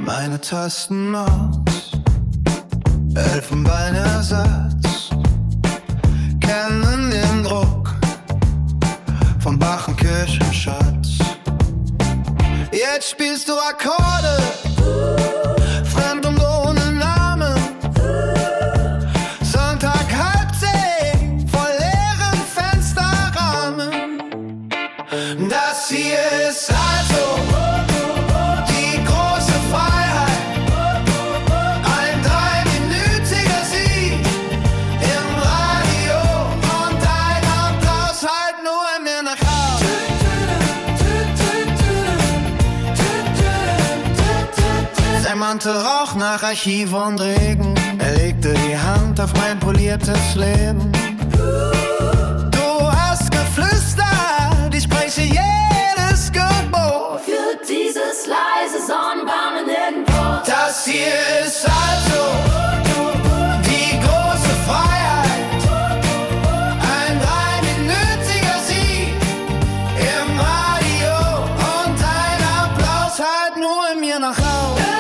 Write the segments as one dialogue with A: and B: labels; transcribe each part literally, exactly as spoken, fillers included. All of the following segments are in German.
A: Meine Tastenmaus, Elfenbeinersatz, kennen den Druck vom Bachen Kirchenschatz. Jetzt spielst du Akkorde, fremd und ohne Namen. Sonntag halb zehn, vor leeren Fensterrahmen. Das hier ist also die große Freiheit. Ein dreiminütiger Sieg im Radio und ein Applaus halt nur in mir nach Hause. Sein Mantel roch nach Archiv und Regen. Er legte die Hand auf mein poliertes Leben. Du hast geflüstert, ich spreche jedes Gebot.
B: Für dieses leise Sonnenbahnen irgendwo.
A: Das hier ist also die große Freiheit. Ein dreiminütiger Sieg im Radio und ein Applaus halt nur in mir nach Hause.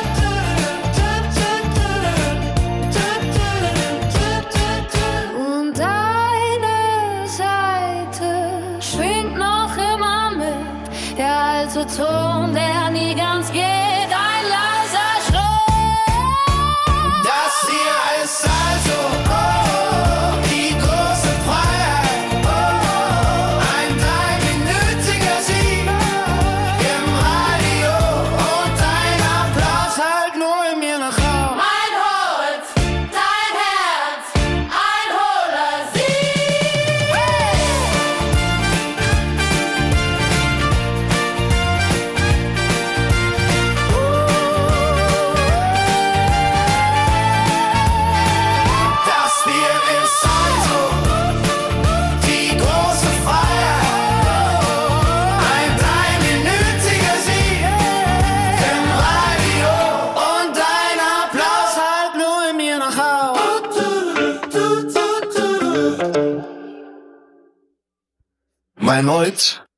B: Und eine Seite schwingt noch immer mit. Der alte Ton, der nie ganz geht. Ein leiser Schrei.
A: Das hier ist also oh, die große Freiheit. Oh, ein dreiminütiger Sieg im Radio und ein Applaus halt nur in mir nach Hause.
B: Mein Holz, dein Herz, ein hohler Sieg.
A: Das hier ist also die große Freiheit. Ein dreiminütiger Sieg im Radio und ein Applaus halt nur in mir nach Hause. Mein Holz,